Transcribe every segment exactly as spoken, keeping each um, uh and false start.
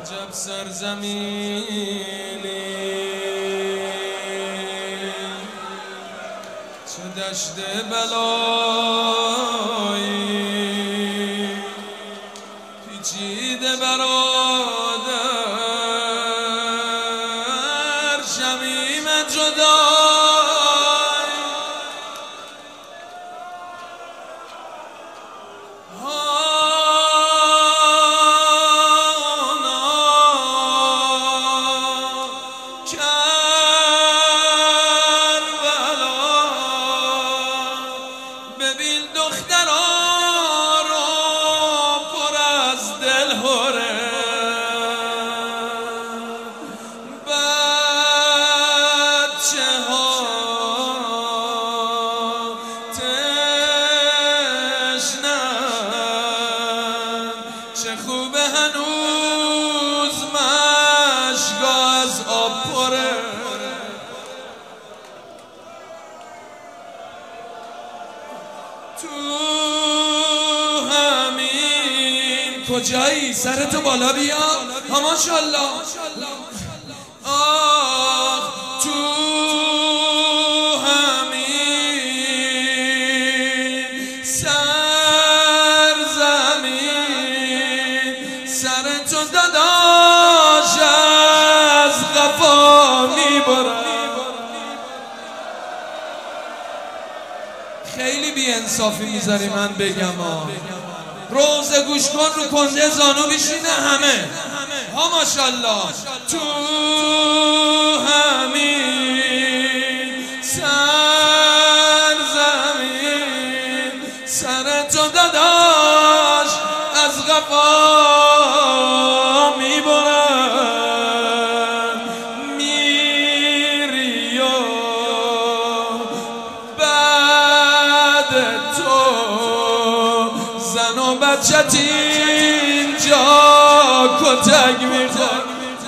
عجب سرزمینی چه دشت بلایی پیچیده برادر شمیم جدای هانا کربلا ببین دخترها رو پر از دل هره بچه ها تشنن چه خوبه هنوز مشکا از آب پره تو همین کجایی سرتو بالا بیا ها ماشاءالله آه تو همین سرزمین سرتو داداش از قفا میبره خیلی بی انصافی میذاری من بگم ها روزه گوش کن رو کنده زانو بشینه همه ها ماشاءالله تو همین سرزمین سرتو داداش از قفا میبرن میری و بعد تو زن و بچت اینجا کتک میخواد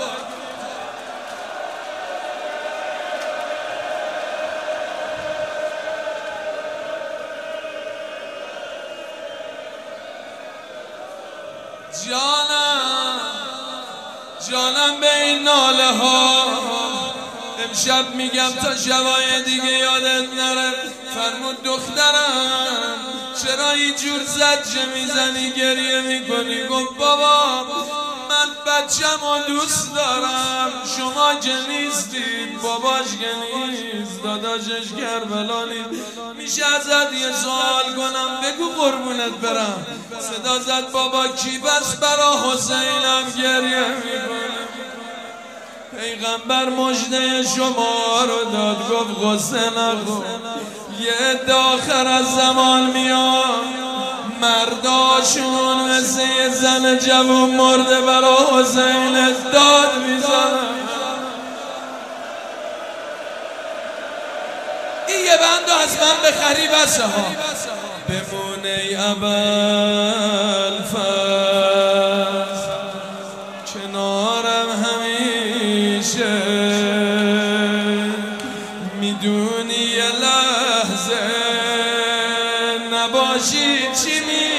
جانم جانم به این ناله ها امشب میگم تا شبای دیگه یادت نره فرمود دخترم چرا اینجور زجه میزنی گریه میکنی گفت بابا من بچم و دوست دارم شما که نیستید باباش که نیست داداشش کربلا نیست میشه ازت یه سوال کنم بگو قربونت برم صدا زد بابا کی بس برا حسینم گریه میکنه پیغمبر مژده شما رو داد گفت غصه نخور یه عده آخر از زمان میاد مرداشون مثل یه زن جوون مرده برا حسین داد میزنن این یه بندو از من بخری بسه ها بمونه ای ابوالفضل کنارم همیشه میدونی یه لحظه نباشی چی می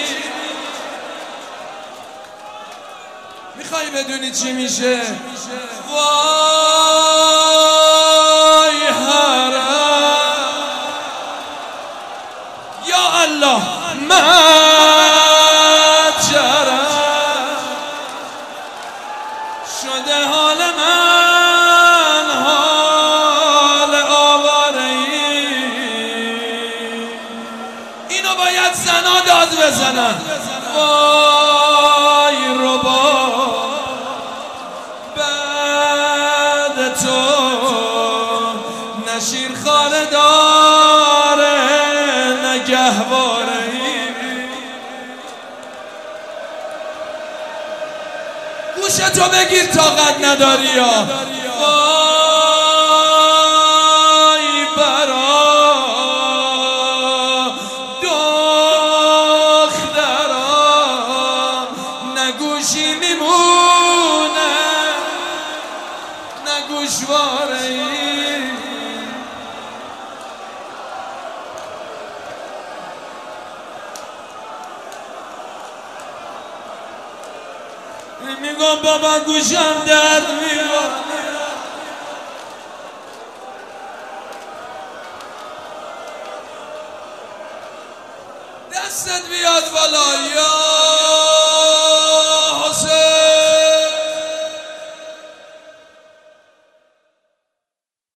میخوای بدونی چی میشه وای حرم یا الله مجرم شده حال من حال آواره ای اینو باید زنا داد بزنن وای ربا بعد تو نشیر خانه داره نگهواره ای گوشتو بگیر طاقت نداری یا وای برا دخترا نگوشی میمونه نگوشواره ای میگم بابا گوشم درد میکنه دستت بیاد بالا یا